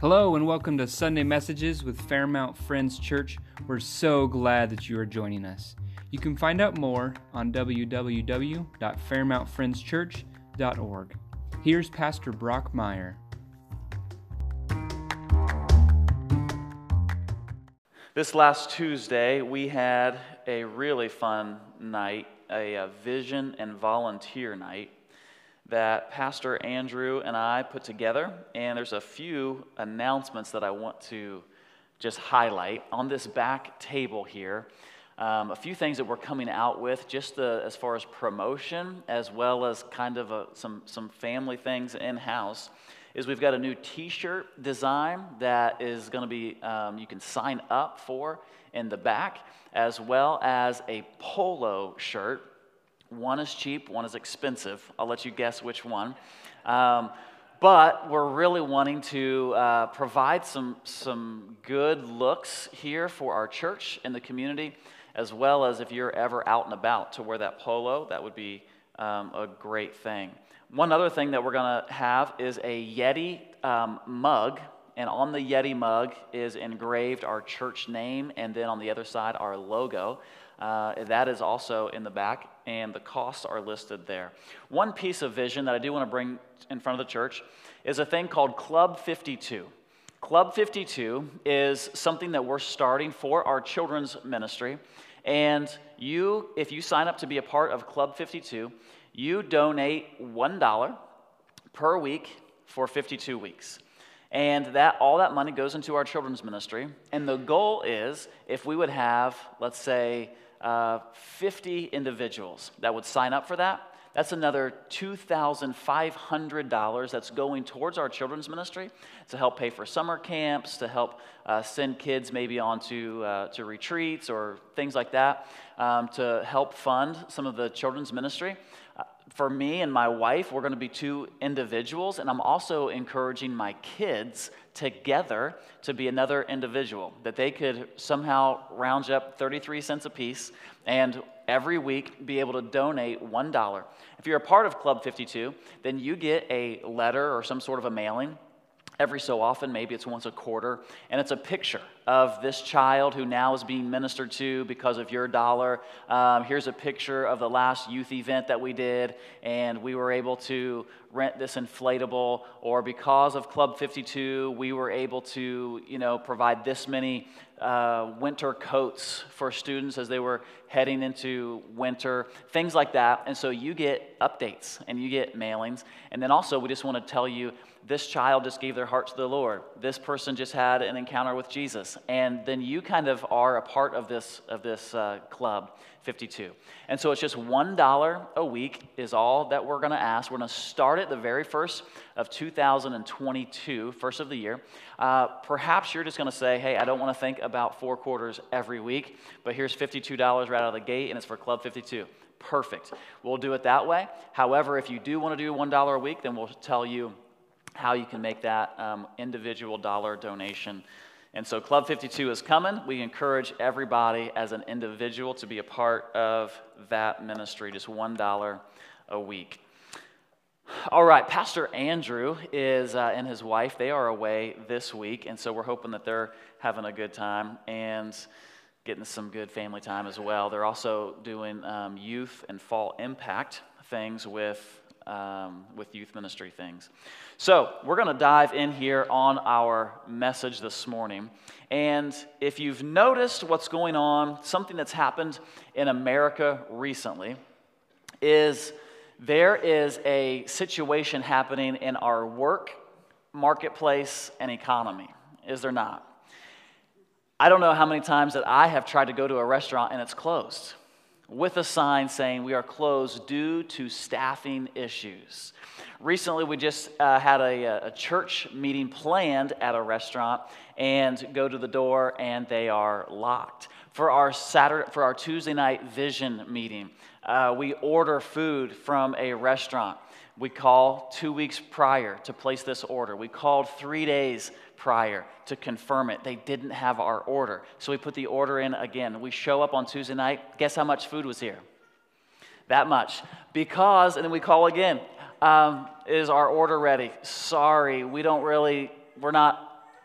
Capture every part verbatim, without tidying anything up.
Hello and welcome to Sunday Messages with Fairmount Friends Church. We're so glad that you are joining us. You can find out more on w w w dot fairmount friends church dot org. Here's Pastor Brock Meyer. This last Tuesday, we had a really fun night, a, a vision and volunteer night that Pastor Andrew and I put together, and there's a few announcements that I want to just highlight on this back table here. Um, a few things that we're coming out with, just the, as far as promotion, as well as kind of a, some, some family things in-house, is we've got a new t-shirt design that is going to be, um, you can sign up for in the back, as well as a polo shirt. One is cheap, one is expensive. I'll let you guess which one. Um, but we're really wanting to uh, provide some, some good looks here for our church and the community, as well as if you're ever out and about to wear that polo, that would be um, a great thing. One other thing that we're going to have is a Yeti um, mug, and on the Yeti mug is engraved our church name, and then on the other side our logo. Uh, that is also in the back, and the costs are listed there. One piece of vision that I do want to bring in front of the church is a thing called Club fifty-two. Club fifty-two is something that we're starting for our children's ministry, and you, if you sign up to be a part of Club fifty-two, you donate one dollar per week for fifty-two weeks. And that all that money goes into our children's ministry, and the goal is if we would have, let's say, Uh, fifty individuals that would sign up for that, that's another two thousand five hundred dollars that's going towards our children's ministry to help pay for summer camps, to help uh, send kids maybe on to, uh, to retreats or things like that, um, to help fund some of the children's ministry. Uh, for me and my wife, we're going to be two individuals, and I'm also encouraging my kids together to be another individual, that they could somehow round up thirty-three cents a piece and every week be able to donate one dollar. If you're a part of Club fifty-two, then you get a letter or some sort of a mailing every so often, maybe it's once a quarter, and it's a picture of this child who now is being ministered to because of your dollar. Um, here's a picture of the last youth event that we did, and we were able to rent this inflatable, or because of Club fifty-two, we were able to, you know, provide this many uh, winter coats for students as they were heading into winter, things like that. And so you get updates and you get mailings. And then also we just want to tell you, this child just gave their heart to the Lord. This person just had an encounter with Jesus. And then you kind of are a part of this of this uh, Club fifty-two. And so it's just one dollar a week is all that we're going to ask. We're going to start it the very first of two thousand twenty-two, first of the year. Uh, perhaps you're just going to say, hey, I don't want to think about four quarters every week, but here's fifty-two dollars right out of the gate, and it's for Club fifty-two. Perfect. We'll do it that way. However, if you do want to do one dollar a week, then we'll tell you how you can make that um, individual dollar donation. And so Club fifty-two is coming. We encourage everybody as an individual to be a part of that ministry, just one dollar a week. All right, Pastor Andrew is uh, and his wife, they are away this week, and so we're hoping that they're having a good time and getting some good family time as well. They're also doing um, youth and fall impact things with Um, with youth ministry things. So we're going to dive in here on our message this morning. And if you've noticed what's going on, something that's happened in America recently is there is a situation happening in our work, marketplace, and economy. Is there not? I don't know how many times that I have tried to go to a restaurant and it's closed, with a sign saying we are closed due to staffing issues. Recently, we just uh, had a, a church meeting planned at a restaurant and go to the door, and they are locked. For our Saturday, for our Tuesday night vision meeting, uh, we order food from a restaurant. We call two weeks prior to place this order. We called three days prior to confirm it. They didn't have our order. So we put the order in again. We show up on Tuesday night. Guess how much food was here? That much. Because, and then we call again. Um, is our order ready? Sorry, we don't really, we're not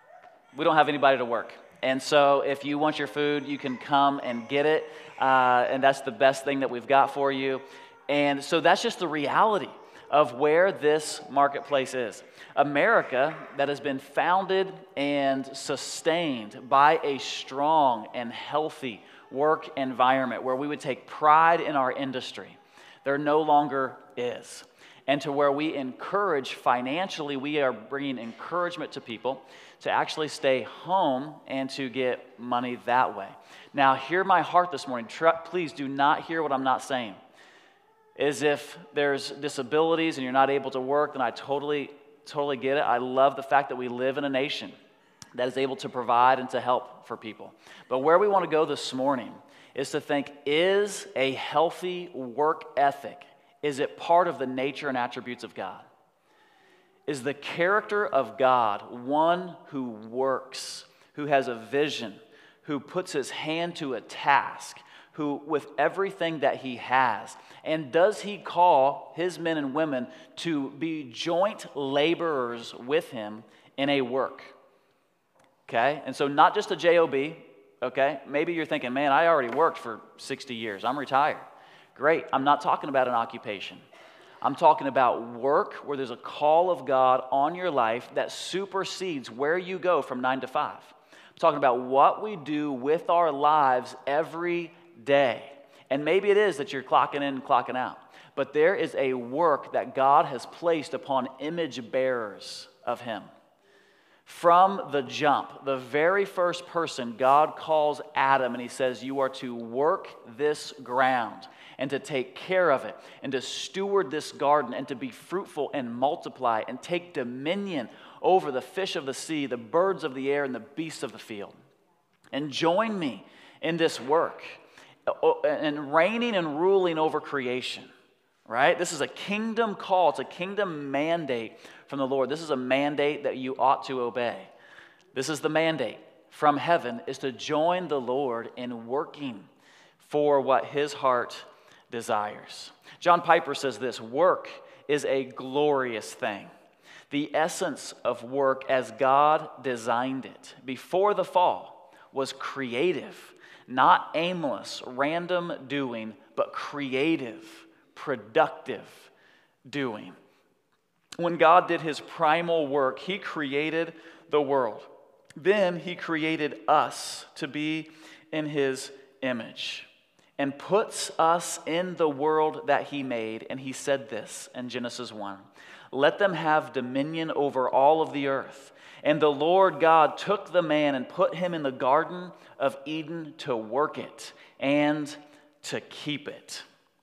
We don't have anybody to work. And so if you want your food, you can come and get it. Uh, and that's the best thing that we've got for you. And so that's just the reality of where this marketplace is. America, that has been founded and sustained by a strong and healthy work environment where we would take pride in our industry, there no longer is. And to where we encourage financially, we are bringing encouragement to people to actually stay home and to get money that way. Now, hear my heart this morning. Please do not hear what I'm not saying. Is if there's disabilities and you're not able to work, then I totally, totally get it. I love the fact that we live in a nation that is able to provide and to help for people. But where we want to go this morning is to think, is a healthy work ethic, is it part of the nature and attributes of God? Is the character of God one who works, who has a vision, who puts his hand to a task, who with everything that he has, and does he call his men and women to be joint laborers with him in a work? Okay, and so not just a job, okay? Maybe you're thinking, man, I already worked for sixty years. I'm retired. Great. I'm not talking about an occupation. I'm talking about work where there's a call of God on your life that supersedes where you go from nine to five. I'm talking about what we do with our lives every day. And maybe it is that you're clocking in and clocking out. But there is a work that God has placed upon image bearers of him. From the jump, the very first person, God calls Adam and he says, you are to work this ground and to take care of it and to steward this garden and to be fruitful and multiply and take dominion over the fish of the sea, the birds of the air, and the beasts of the field. And join me in this work and reigning and ruling over creation, right? This is a kingdom call. It's a kingdom mandate from the Lord. This is a mandate that you ought to obey. This is the mandate from heaven, is to join the Lord in working for what his heart desires. John Piper says this, work is a glorious thing. The essence of work as God designed it before the fall was creative, not aimless, random doing, but creative, productive doing. When God did his primal work, he created the world. Then he created us to be in his image and puts us in the world that he made. And he said this in Genesis one, let them have dominion over all of the earth. And the Lord God took the man and put him in the Garden of Eden to work it and to keep it.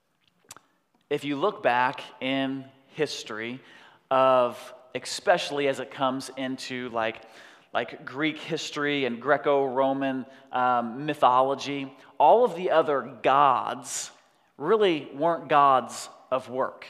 If you look back in history of, especially as it comes into like, like Greek history and Greco-Roman um, mythology, all of the other gods really weren't gods of work.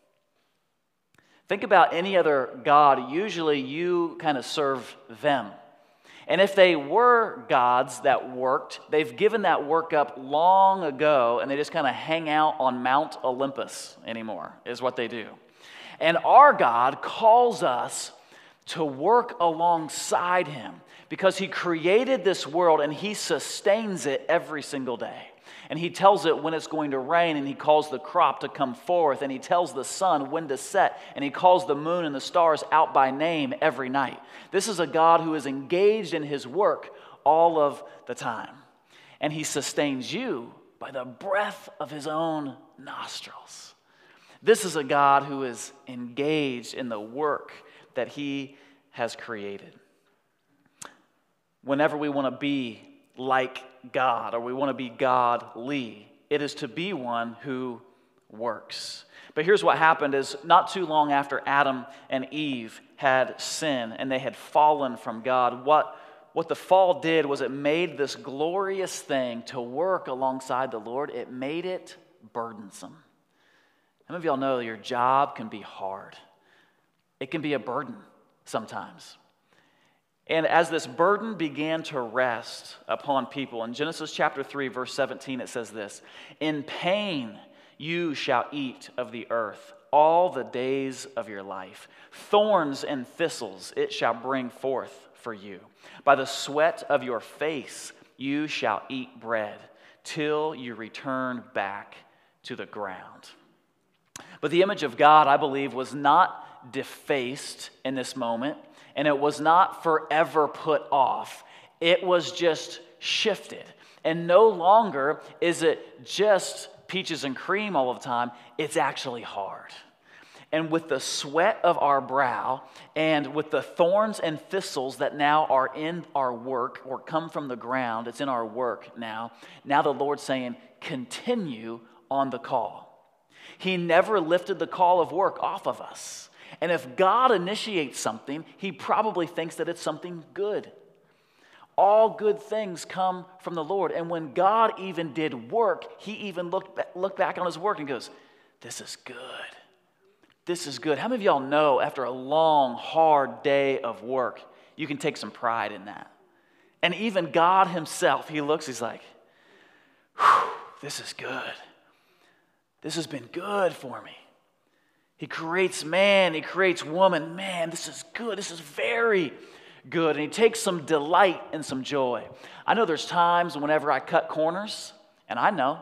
Think about any other god, usually you kind of serve them. And if they were gods that worked, they've given that work up long ago and they just kind of hang out on Mount Olympus anymore, is what they do. And our God calls us to work alongside him because he created this world and he sustains it every single day. And he tells it when it's going to rain, and he calls the crop to come forth, and he tells the sun when to set, and he calls the moon and the stars out by name every night. This is a God who is engaged in his work all of the time. And he sustains you by the breath of his own nostrils. This is a God who is engaged in the work that he has created. Whenever we want to be like God, or we want to be godly, it is to be one who works. But here's what happened is not too long after Adam and Eve had sinned and they had fallen from God, what, what the fall did was it made this glorious thing to work alongside the Lord, it made it burdensome. How many of y'all know your job can be hard? It can be a burden sometimes. And as this burden began to rest upon people, in Genesis chapter three, verse seventeen, it says this, in pain you shall eat of the earth all the days of your life. Thorns and thistles it shall bring forth for you. By the sweat of your face you shall eat bread till you return back to the ground. But the image of God, I believe, was not defaced in this moment, and it was not forever put off. It was just shifted. And no longer is it just peaches and cream all the time. It's actually hard. And with the sweat of our brow and with the thorns and thistles that now are in our work or come from the ground, it's in our work now. Now the Lord's saying, continue on the call. He never lifted the call of work off of us. And if God initiates something, he probably thinks that it's something good. All good things come from the Lord. And when God even did work, he even looked, looked back on his work and goes, this is good. This is good. How many of y'all know after a long, hard day of work, you can take some pride in that? And even God himself, he looks, he's like, whew, this is good. This has been good for me. He creates man, he creates woman. Man, this is good. This is very good. And he takes some delight and some joy. I know there's times whenever I cut corners, and I know,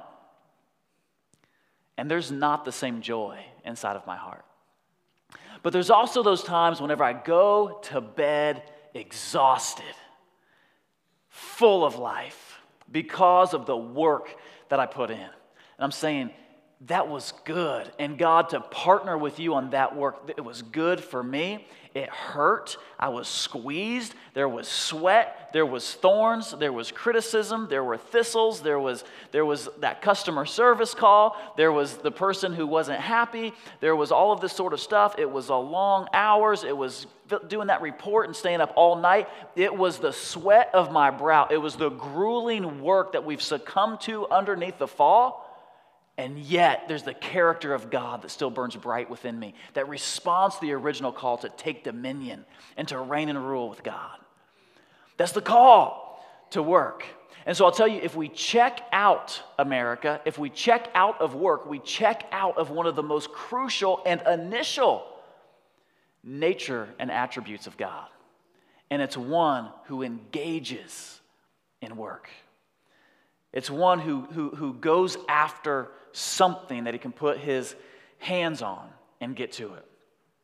and there's not the same joy inside of my heart. But there's also those times whenever I go to bed exhausted, full of life, because of the work that I put in. And I'm saying, that was good. And God, to partner with you on that work, it was good for me. It hurt. I was squeezed. There was sweat. There was thorns. There was criticism. There were thistles. There was, there was that customer service call. There was the person who wasn't happy. There was all of this sort of stuff. It was a long hours. It was doing that report and staying up all night. It was the sweat of my brow. It was the grueling work that we've succumbed to underneath the fall. And yet, there's the character of God that still burns bright within me, that responds to the original call to take dominion and to reign and rule with God. That's the call to work. And so I'll tell you, if we check out America, if we check out of work, we check out of one of the most crucial and initial nature and attributes of God. And it's one who engages in work. It's one who, who, who goes after something that he can put his hands on and get to it.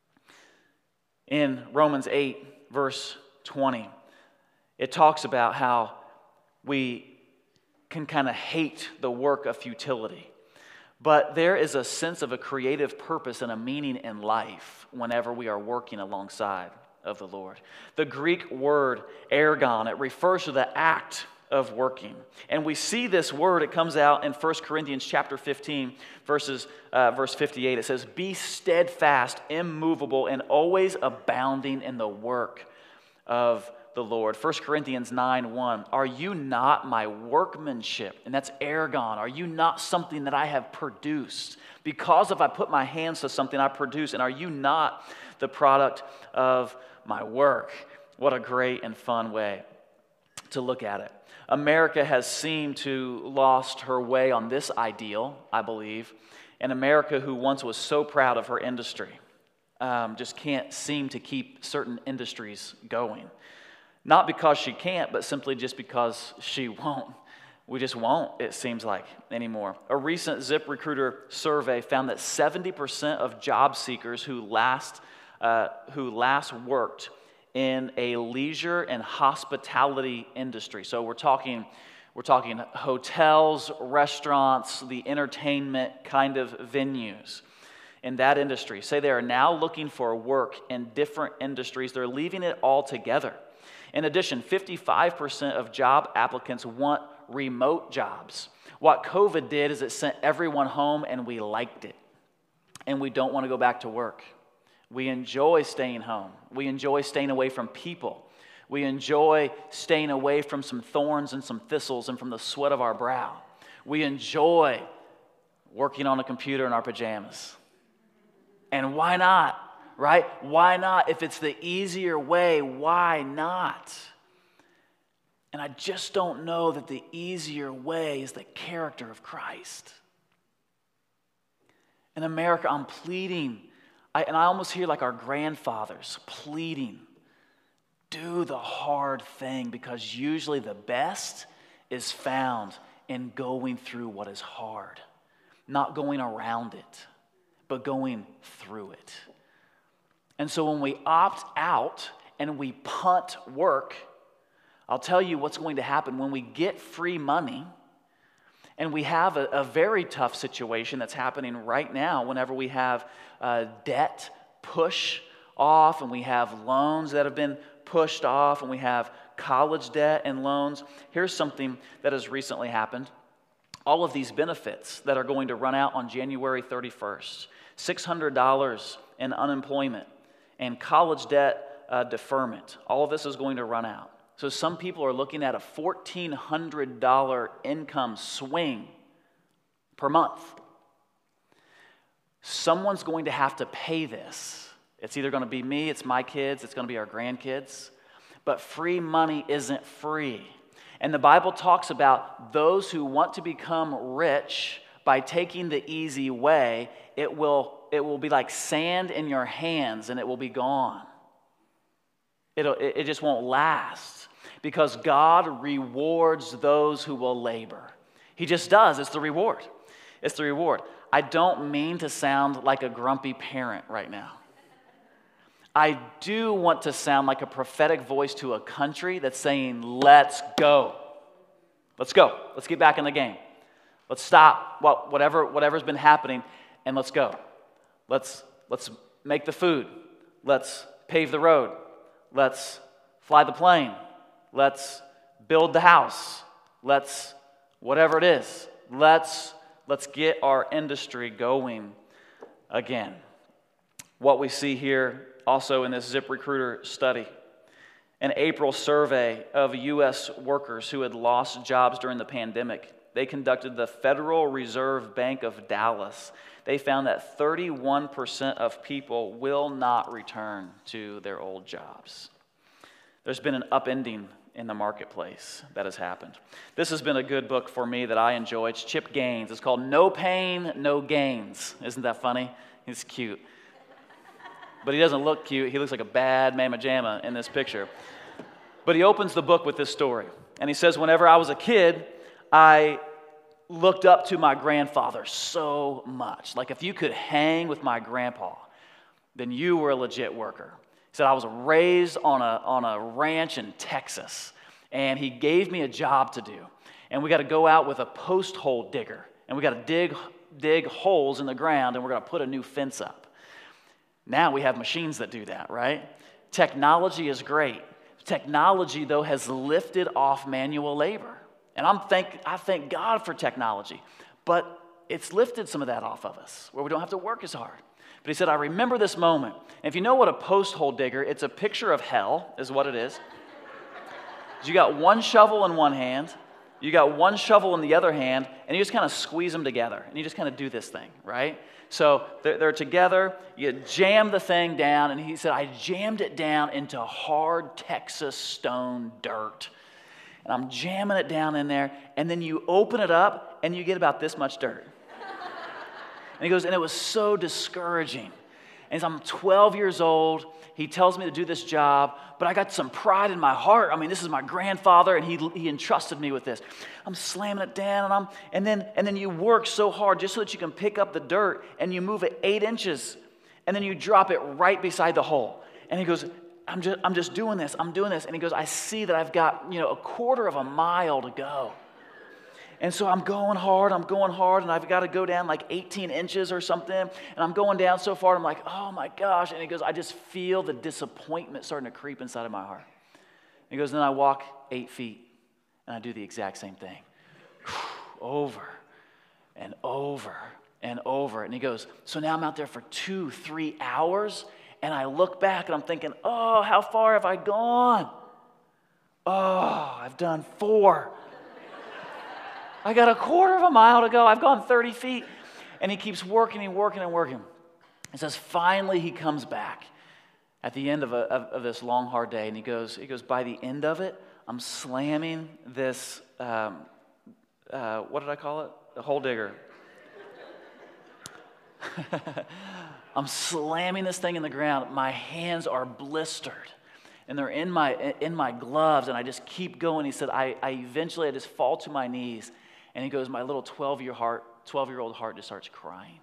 In Romans eight, verse twenty, it talks about how we can kind of hate the work of futility. But there is a sense of a creative purpose and a meaning in life whenever we are working alongside of the Lord. The Greek word ergon, it refers to the act of working. And we see this word, it comes out in First Corinthians chapter fifteen, verses, uh, verse fifty-eight. It says, be steadfast, immovable, and always abounding in the work of the Lord. First Corinthians nine one, are you not my workmanship? And that's ergon. Are you not something that I have produced? Because if I put my hands to something, I produce. And are you not the product of my work? What a great and fun way to look at it. America has seemed to lost her way on this ideal, I believe. And America, who once was so proud of her industry, um, just can't seem to keep certain industries going. Not because she can't, but simply just because she won't. We just won't, it seems like, anymore. A recent ZipRecruiter survey found that seventy percent of job seekers who last, uh, who last worked in a leisure and hospitality industry. So we're talking, we're talking hotels, restaurants, the entertainment kind of venues in that industry. Say they are now looking for work in different industries. They're leaving it all together. In addition, fifty-five percent of job applicants want remote jobs. What COVID did is it sent everyone home, and we liked it. And we don't want to go back to work. We enjoy staying home. We enjoy staying away from people. We enjoy staying away from some thorns and some thistles and from the sweat of our brow. We enjoy working on a computer in our pajamas. And why not, right? Why not? If it's the easier way, why not? And I just don't know that the easier way is the character of Christ. In America, I'm pleading I, and I almost hear like our grandfathers pleading Do the hard thing, because usually the best is found in going through what is hard. Not going around it, but going through it. And so when we opt out and we punt work, I'll tell you what's going to happen. When we get free money, and we have a, a very tough situation that's happening right now whenever we have uh, debt push off, and we have loans that have been pushed off, and we have college debt and loans. Here's something that has recently happened. All of these benefits that are going to run out on January thirty-first, six hundred dollars in unemployment and college debt uh, deferment, all of this is going to run out. So some people are looking at a fourteen hundred dollars income swing per month. Someone's going to have to pay this. It's either going to be me, it's my kids, it's going to be our grandkids. But free money isn't free. And the Bible talks about those who want to become rich by taking the easy way. It will, it will be like sand in your hands and it will be gone. It'll, it, it just won't last, because God rewards those who will labor. He just does. It's the reward. It's the reward. I don't mean to sound like a grumpy parent right now. I do want to sound like a prophetic voice to a country that's saying, let's go. Let's go. Let's get back in the game. Let's stop whatever, whatever's been happening, and let's go. Let's, let's make the food. Let's pave the road. Let's fly the plane. Let's build the house. Let's, whatever it is, let's, let's get our industry going again. What we see here also in this ZipRecruiter study, an April survey of U S workers who had lost jobs during the pandemic. They conducted the Federal Reserve Bank of Dallas. They found that thirty-one percent of people will not return to their old jobs. There's been an upending in the marketplace that has happened. This has been a good book for me that I enjoy. It's Chip Gaines. It's called No Pain, No Gains. Isn't that funny? He's cute. But he doesn't look cute. He looks like a bad mamma jamma in this picture. But he opens the book with this story. And he says, whenever I was a kid, I looked up to my grandfather so much. Like, if you could hang with my grandpa, then you were a legit worker. He said, I was raised on a, on a ranch in Texas, and he gave me a job to do. And we got to go out with a post hole digger, and we got to dig, dig holes in the ground, and we're going to put a new fence up. Now we have machines that do that, right? Technology is great. Technology, though, has lifted off manual labor. And I'm thank, I thank God for technology. But it's lifted some of that off of us, where we don't have to work as hard. But he said, I remember this moment. And if you know what a post hole digger, it's a picture of hell, is what it is. You got one shovel in one hand, you got one shovel in the other hand, and you just kind of squeeze them together. And you just kind of do this thing, right? So they're, they're together, you jam the thing down, and he said, I jammed it down into hard Texas stone dirt. And I'm jamming it down in there, and then you open it up, and you get about this much dirt. And he goes, and it was so discouraging. And I'm twelve years old. He tells me to do this job, but I got some pride in my heart. I mean, this is my grandfather, and he, he entrusted me with this. I'm slamming it down, and I'm and then and then you work so hard just so that you can pick up the dirt, and you move it eight inches, and then you drop it right beside the hole. And he goes, I'm just I'm just doing this. I'm doing this. And he goes, I see that I've got, you know, a quarter of a mile to go. And so I'm going hard, I'm going hard, and I've got to go down like eighteen inches or something, and I'm going down so far, I'm like, oh my gosh, and he goes, I just feel the disappointment starting to creep inside of my heart. And he goes, then I walk eight feet, and I do the exact same thing, over and over and over, and he goes, so now I'm out there for two, three hours, and I look back, and I'm thinking, oh, how far have I gone? Oh, I've done four. I got a quarter of a mile to go. I've gone thirty feet. And he keeps working and working and working. It says finally he comes back at the end of, a, of, of this long, hard day. And he goes, he goes, by the end of it, I'm slamming this, um, uh, what did I call it? The hole digger. I'm slamming this thing in the ground. My hands are blistered. and they're in my in my gloves, and I just keep going. He said, I, I eventually I just fall to my knees, and he goes, my little twelve-year heart, twelve-year-old heart just starts crying.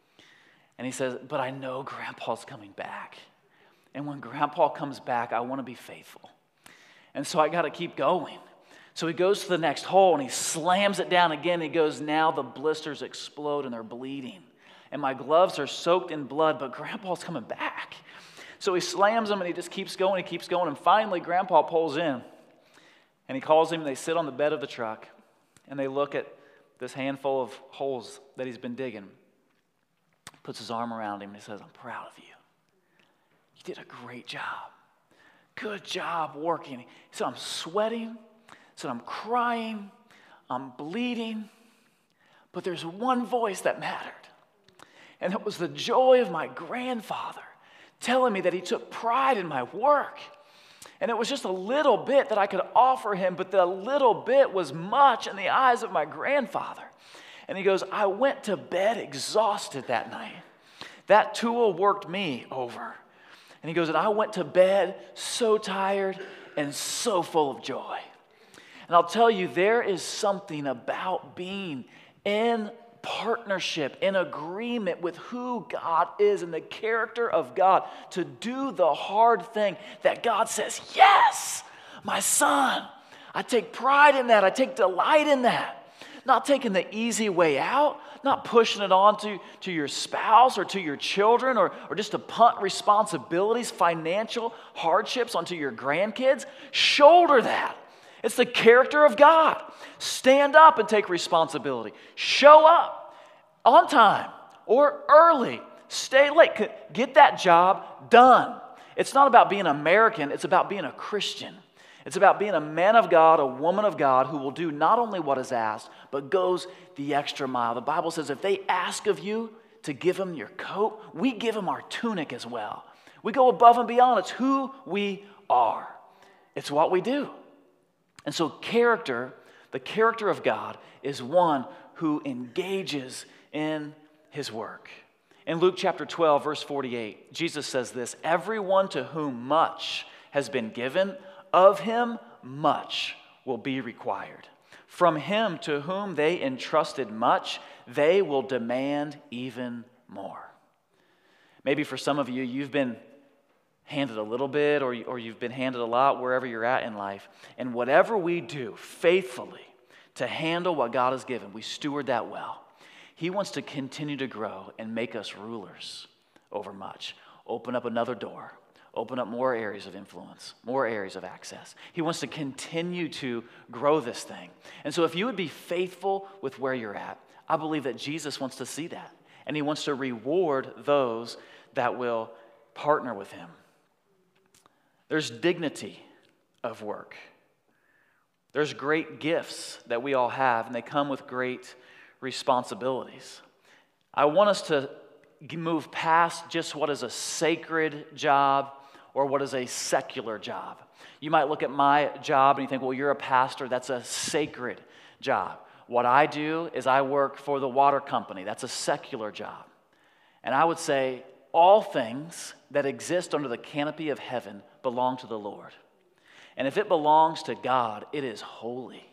And he says, but I know Grandpa's coming back. And when Grandpa comes back, I want to be faithful. And so I got to keep going. So he goes to the next hole, and he slams it down again. He goes, now the blisters explode, and they're bleeding. And my gloves are soaked in blood, but Grandpa's coming back. So he slams them, and he just keeps going, he keeps going. And finally, Grandpa pulls in, and he calls him, and they sit on the bed of the truck, and they look at this handful of holes that he's been digging. Puts his arm around him, and he says, I'm proud of you. You did a great job. Good job working. He said, I'm sweating. He said, I'm crying. I'm bleeding. But there's one voice that mattered. And it was the joy of my grandfather telling me that he took pride in my work. And it was just a little bit that I could offer him, but the little bit was much in the eyes of my grandfather. And he goes, I went to bed exhausted that night. That tool worked me over. And he goes, and I went to bed so tired and so full of joy. And I'll tell you, there is something about being in partnership, in agreement with who God is and the character of God to do the hard thing that God says, yes, my son. I take pride in that. I take delight in that. Not taking the easy way out, not pushing it on to, to your spouse or to your children or, or just to punt responsibilities, financial hardships onto your grandkids. Shoulder that. It's the character of God. Stand up and take responsibility. Show up on time or early. Stay late. Get that job done. It's not about being American. It's about being a Christian. It's about being a man of God, a woman of God who will do not only what is asked, but goes the extra mile. The Bible says if they ask of you to give them your coat, we give them our tunic as well. We go above and beyond. It's who we are. It's what we do. And so character, the character of God, is one who engages in his work. In Luke chapter twelve, verse forty-eight, Jesus says this, everyone to whom much has been given, of him much will be required. From him to whom they entrusted much, they will demand even more. Maybe for some of you, you've been handed a little bit or, or you've been handed a lot wherever you're at in life. And whatever we do faithfully to handle what God has given, we steward that well. He wants to continue to grow and make us rulers over much. Open up another door. Open up more areas of influence, more areas of access. He wants to continue to grow this thing. And so if you would be faithful with where you're at, I believe that Jesus wants to see that. And he wants to reward those that will partner with him. There's dignity of work. There's great gifts that we all have, and they come with great responsibilities. I want us to move past just what is a sacred job or what is a secular job. You might look at my job and you think, well, you're a pastor, that's a sacred job. What I do is I work for the water company. That's a secular job. And I would say all things that exist under the canopy of heaven belong to the Lord. And if it belongs to God, it is holy.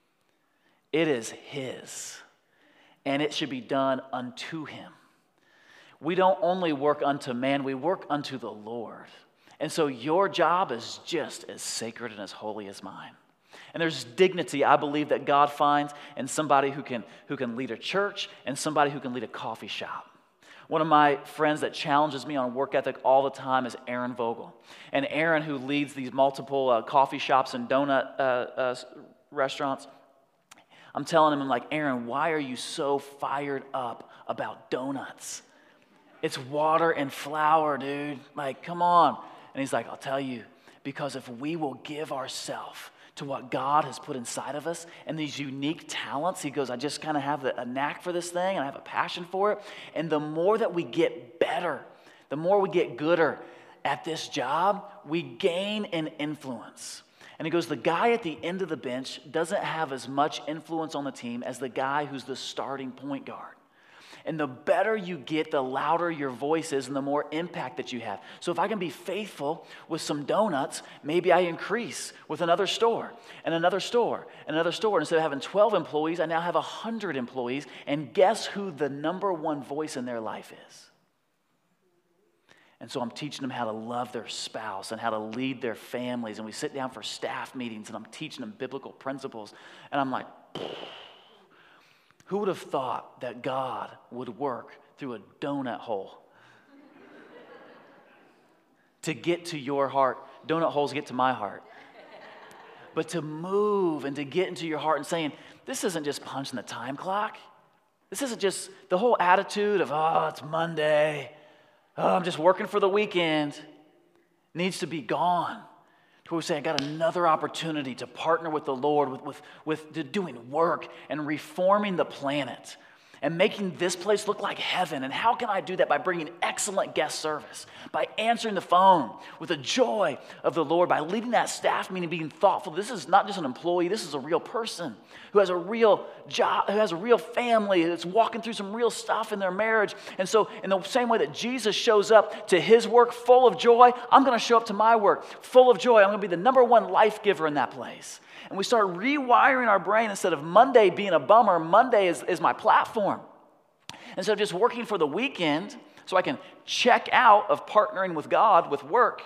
It is his. And it should be done unto him. We don't only work unto man, we work unto the Lord. And so your job is just as sacred and as holy as mine. And there's dignity, I believe, that God finds in somebody who can, who can lead a church and somebody who can lead a coffee shop. One of my friends that challenges me on work ethic all the time is Aaron Vogel. And Aaron, who leads these multiple uh, coffee shops and donut uh, uh, restaurants, I'm telling him, I'm like, Aaron, why are you so fired up about donuts? It's water and flour, dude. Like, come on. And he's like, I'll tell you, because if we will give ourselves to what God has put inside of us and these unique talents, he goes, I just kind of have a knack for this thing and I have a passion for it. And the more that we get better, the more we get gooder at this job, we gain in influence. And he goes, the guy at the end of the bench doesn't have as much influence on the team as the guy who's the starting point guard. And the better you get, the louder your voice is and the more impact that you have. So if I can be faithful with some donuts, maybe I increase with another store and another store and another store. Instead of having twelve employees, I now have one hundred employees. And guess who the number one voice in their life is? And so I'm teaching them how to love their spouse and how to lead their families. And we sit down for staff meetings and I'm teaching them biblical principles. And I'm like, who would have thought that God would work through a donut hole to get to your heart? Donut holes get to my heart. But to move and to get into your heart and saying, this isn't just punching the time clock. This isn't just the whole attitude of, oh, it's Monday. Oh, I'm just working for the weekend. Needs to be gone. To where we say, I got another opportunity to partner with the Lord, with, with, with doing work and reforming the planet and making this place look like heaven. And how can I do that? By bringing excellent guest service, by answering the phone with the joy of the Lord, by leading that staff meeting, being thoughtful. This is not just an employee, this is a real person who has a real job, who has a real family, that's walking through some real stuff in their marriage. And so in the same way that Jesus shows up to his work full of joy, I'm going to show up to my work full of joy. I'm going to be the number one life giver in that place. And we start rewiring our brain. Instead of Monday being a bummer, Monday is, is my platform. Instead of just working for the weekend so I can check out of partnering with God with work,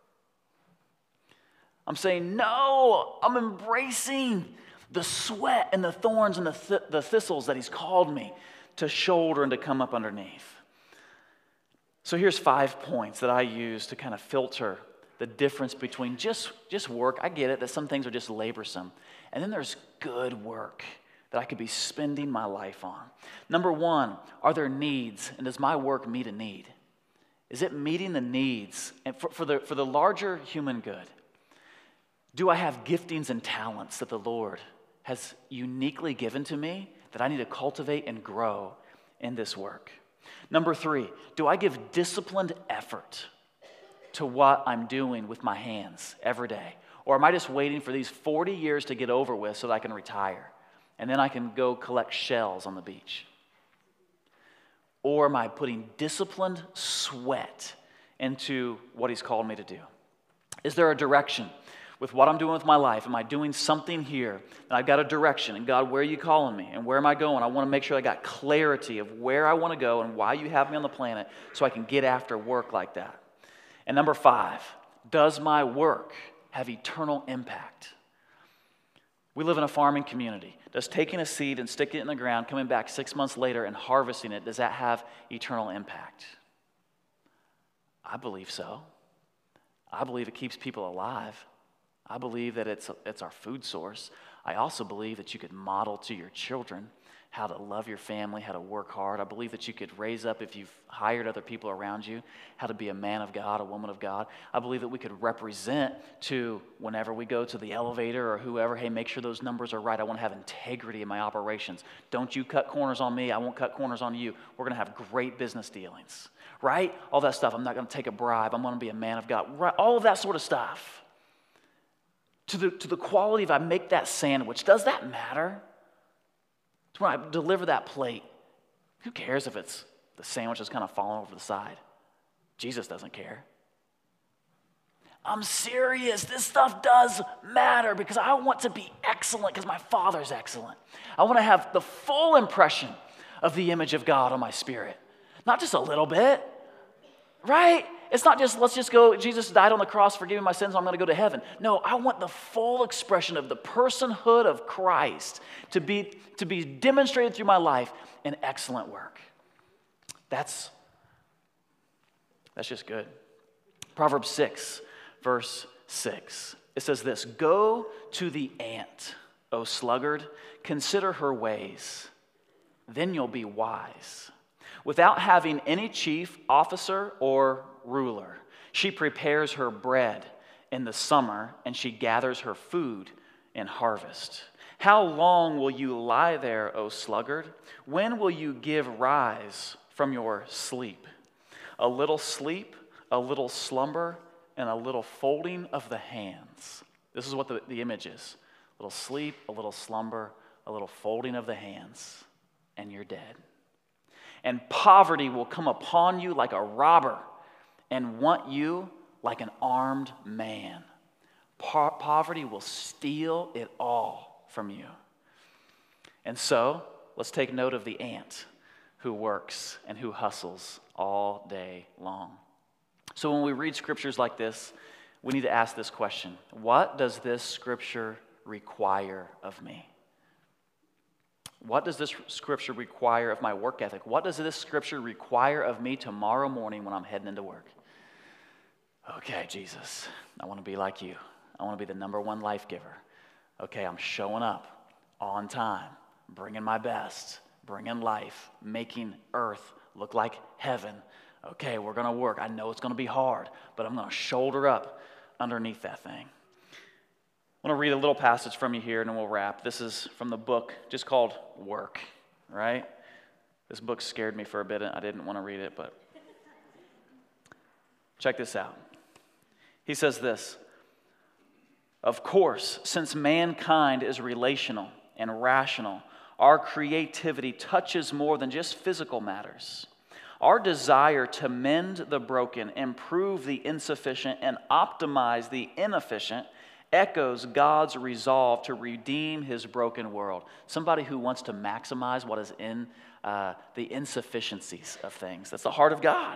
I'm saying, no, I'm embracing the sweat and the thorns and the, th- the thistles that he's called me to shoulder and to come up underneath. So here's five points that I use to kind of filter the difference between just, just work. I get it that some things are just laborsome. And then there's good work that I could be spending my life on. Number one, are there needs? And does my work meet a need? Is it meeting the needs and for, for, the, for the larger human good? Do I have giftings and talents that the Lord has uniquely given to me that I need to cultivate and grow in this work? Number three, do I give disciplined effort to what I'm doing with my hands every day? Or am I just waiting for these forty years to get over with so that I can retire? And then I can go collect shells on the beach? Or am I putting disciplined sweat into what he's called me to do? Is there a direction with what I'm doing with my life? Am I doing something here? And I've got a direction. And God, where are you calling me? And where am I going? I want to make sure I got clarity of where I want to go and why you have me on the planet so I can get after work like that. And number five, does my work have eternal impact? We live in a farming community. Does taking a seed and sticking it in the ground, coming back six months later and harvesting it, does that have eternal impact? I believe so. I believe it keeps people alive. I believe that it's, it's our food source. I also believe that you could model to your children how to love your family, how to work hard. I believe that you could raise up, if you've hired other people around you, how to be a man of God, a woman of God. I believe that we could represent to whenever we go to the elevator or whoever, hey, make sure those numbers are right. I want to have integrity in my operations. Don't you cut corners on me. I won't cut corners on you. We're going to have great business dealings, right? All that stuff. I'm not going to take a bribe. I'm going to be a man of God. Right? All of that sort of stuff. To the, to the quality of I make that sandwich. Does that matter? It's when I deliver that plate. Who cares if it's the sandwich that's kind of falling over the side? Jesus doesn't care. I'm serious. This stuff does matter because I want to be excellent because my Father's excellent. I want to have the full impression of the image of God on my spirit. Not just a little bit, right? It's not just, let's just go, Jesus died on the cross, forgiving my sins, I'm going to go to heaven. No, I want the full expression of the personhood of Christ to be, to be demonstrated through my life in excellent work. That's, that's just good. Proverbs six, verse six. It says this, go to the ant, O sluggard, consider her ways, then you'll be wise. Without having any chief, officer, or ruler, she prepares her bread in the summer, and she gathers her food in harvest. How long will you lie there, O sluggard? When will you give rise from your sleep? A little sleep, a little slumber, and a little folding of the hands. This is what the, the image is. A little sleep, a little slumber, a little folding of the hands, and you're dead. And poverty will come upon you like a robber and want you like an armed man. Po- poverty will steal it all from you. And so, let's take note of the ant who works and who hustles all day long. So when we read scriptures like this, we need to ask this question: what does this scripture require of me? What does this scripture require of my work ethic? What does this scripture require of me tomorrow morning when I'm heading into work? Okay, Jesus, I want to be like you. I want to be the number one life giver. Okay, I'm showing up on time, bringing my best, bringing life, making earth look like heaven. Okay, we're going to work. I know it's going to be hard, but I'm going to shoulder up underneath that thing. I want to read a little passage from you here and then we'll wrap. This is from the book just called Work, right? This book scared me for a bit. I didn't want to read it, but check this out. He says this: of course, since mankind is relational and rational, our creativity touches more than just physical matters. Our desire to mend the broken, improve the insufficient, and optimize the inefficient echoes God's resolve to redeem his broken world. Somebody who wants to maximize what is in uh, the insufficiencies of things. That's the heart of God.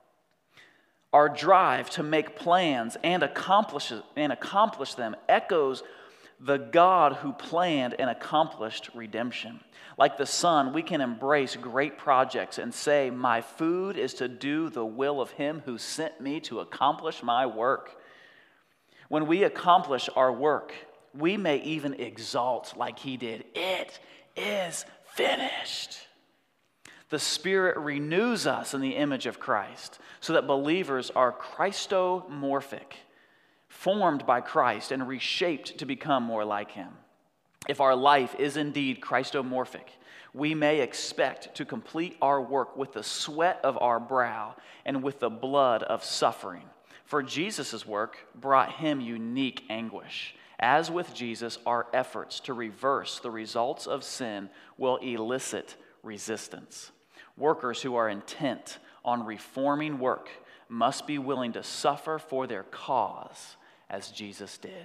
Our drive to make plans and accomplish, and accomplish them echoes the God who planned and accomplished redemption. Like the Son, we can embrace great projects and say, my food is to do the will of him who sent me to accomplish my work. When we accomplish our work, we may even exalt like he did. It is finished. The Spirit renews us in the image of Christ so that believers are Christomorphic, formed by Christ and reshaped to become more like him. If our life is indeed Christomorphic, we may expect to complete our work with the sweat of our brow and with the blood of suffering. For Jesus' work brought him unique anguish. As with Jesus, our efforts to reverse the results of sin will elicit resistance. Workers who are intent on reforming work must be willing to suffer for their cause, as Jesus did.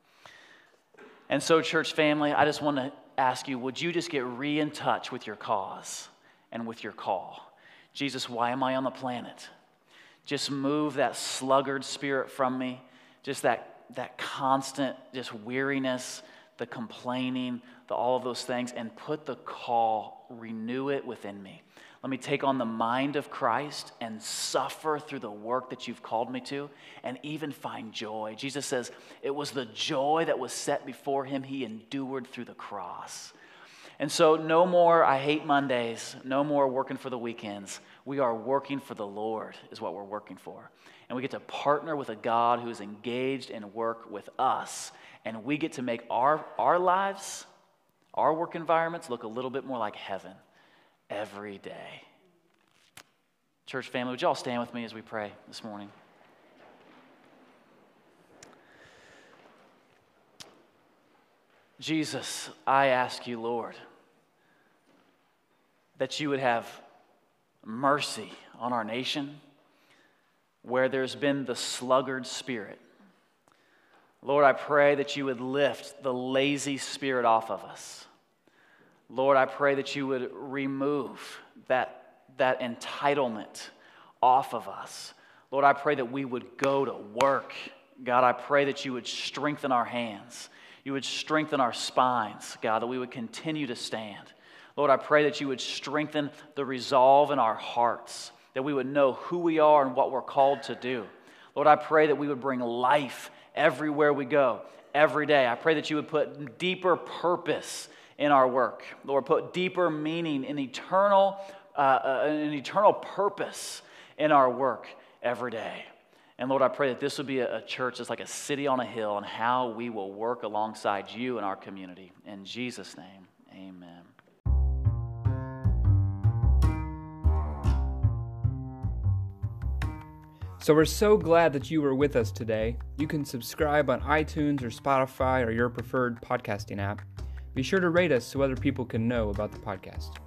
And so, church family, I just want to ask you, would you just get re in touch with your cause and with your call? Jesus, why am I on the planet? Just move that sluggard spirit from me, just that, that constant just weariness, the complaining, the, all of those things, and put the call, renew it within me. Let me take on the mind of Christ and suffer through the work that you've called me to, and even find joy. Jesus says it was the joy that was set before him he endured through the cross. And so no more I hate Mondays, no more working for the weekends. We are working for the Lord is what we're working for. And we get to partner with a God who is engaged in work with us. And we get to make our, our lives, our work environments look a little bit more like heaven every day. Church family, would you all stand with me as we pray this morning? Jesus, I ask you, Lord, that you would have mercy on our nation where there's been the sluggard spirit. Lord, I pray that you would lift the lazy spirit off of us. Lord, I pray that you would remove that, that entitlement off of us. Lord, I pray that we would go to work. God, I pray that you would strengthen our hands. You would strengthen our spines, God, that we would continue to stand. Lord, I pray that you would strengthen the resolve in our hearts, that we would know who we are and what we're called to do. Lord, I pray that we would bring life everywhere we go, every day. I pray that you would put deeper purpose in our work. Lord, put deeper meaning in eternal, uh, an eternal purpose in our work every day. And Lord, I pray that this would be a, a church that's like a city on a hill and how we will work alongside you in our community. In Jesus' name, amen. So we're so glad that you were with us today. You can subscribe on iTunes or Spotify or your preferred podcasting app. Be sure to rate us so other people can know about the podcast.